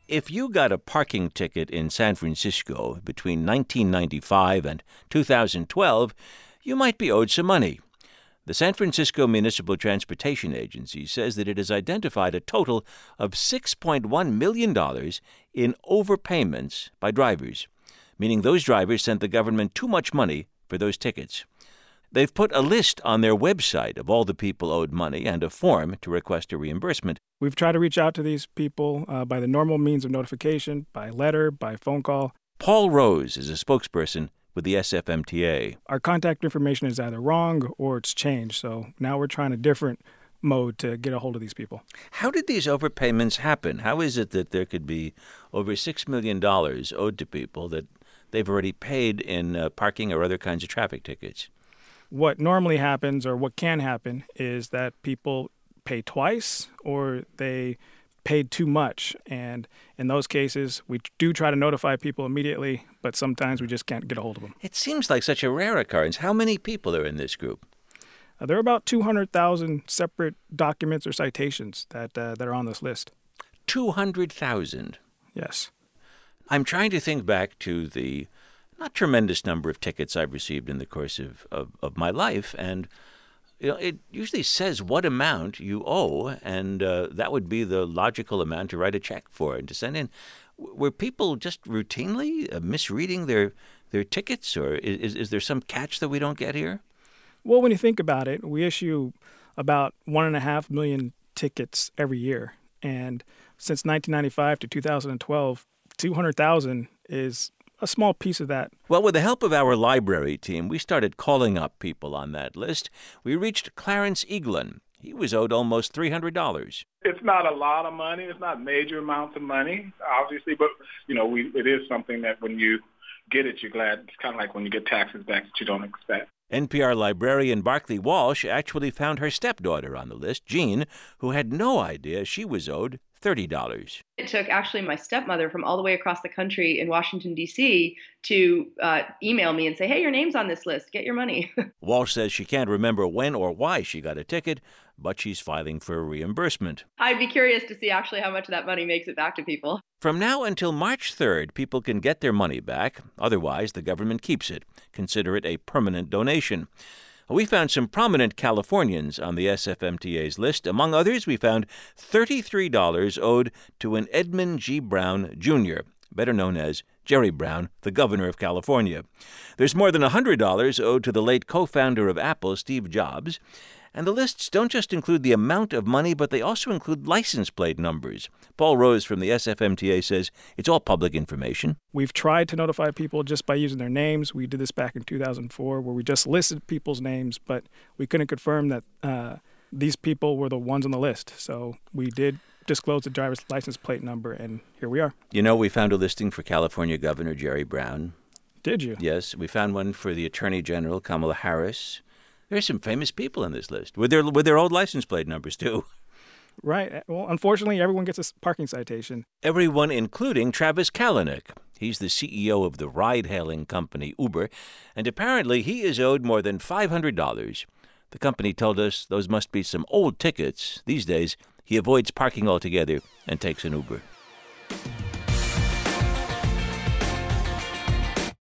If you got a parking ticket in San Francisco between 1995 and 2012, you might be owed some money. The San Francisco Municipal Transportation Agency says that it has identified a total of $6.1 million in overpayments by drivers, meaning those drivers sent the government too much money for those tickets. They've put a list on their website of all the people owed money and a form to request a reimbursement. We've tried to reach out to these people by the normal means of notification, by letter, by phone call. Paul Rose is a spokesperson with the SFMTA. Our contact information is either wrong or it's changed, so now we're trying a different mode to get a hold of these people. How did these overpayments happen? How is it that there could be over $6 million owed to people that they've already paid in parking or other kinds of traffic tickets? What normally happens, or what can happen, is that people pay twice or they paid too much. And in those cases, we do try to notify people immediately, but sometimes we just can't get a hold of them. It seems like such a rare occurrence. How many people are in this group? There are about 200,000 separate documents or citations that are on this list. 200,000? Yes. I'm trying to think back to the not tremendous number of tickets I've received in the course of my life, and it usually says what amount you owe, and that would be the logical amount to write a check for and to send in. Were people just routinely misreading their tickets, or is there some catch that we don't get here? Well, when you think about it, we issue about 1.5 million tickets every year, and since 1995 to 2012, 200,000 is a small piece of that. Well, with the help of our library team, we started calling up people on that list. We reached Clarence Eaglin. He was owed almost $300. It's not a lot of money. It's not major amounts of money, obviously, but, it is something that when you get it, you're glad. It's kind of like when you get taxes back that you don't expect. NPR librarian Barclay Walsh actually found her stepdaughter on the list, Jean, who had no idea she was owed $30. It took actually my stepmother from all the way across the country in Washington, D.C. to email me and say, hey, your name's on this list. Get your money. Walsh says she can't remember when or why she got a ticket, but she's filing for a reimbursement. I'd be curious to see actually how much of that money makes it back to people. From now until March 3rd, people can get their money back. Otherwise, the government keeps it. Consider it a permanent donation. We found some prominent Californians on the SFMTA's list. Among others, we found $33 owed to an Edmund G. Brown, Jr., better known as Jerry Brown, the governor of California. There's more than $100 owed to the late co-founder of Apple, Steve Jobs. And the lists don't just include the amount of money, but they also include license plate numbers. Paul Rose from the SFMTA says it's all public information. We've tried to notify people just by using their names. We did this back in 2004 where we just listed people's names, but we couldn't confirm that these people were the ones on the list. So we did disclose the driver's license plate number, and here we are. We found a listing for California Governor Jerry Brown. Did you? Yes. We found one for the Attorney General, Kamala Harris. There's some famous people on this list with their old license plate numbers, too. Right. Well, unfortunately, everyone gets a parking citation. Everyone, including Travis Kalanick. He's the CEO of the ride-hailing company Uber, and apparently he is owed more than $500. The company told us those must be some old tickets. These days, he avoids parking altogether and takes an Uber.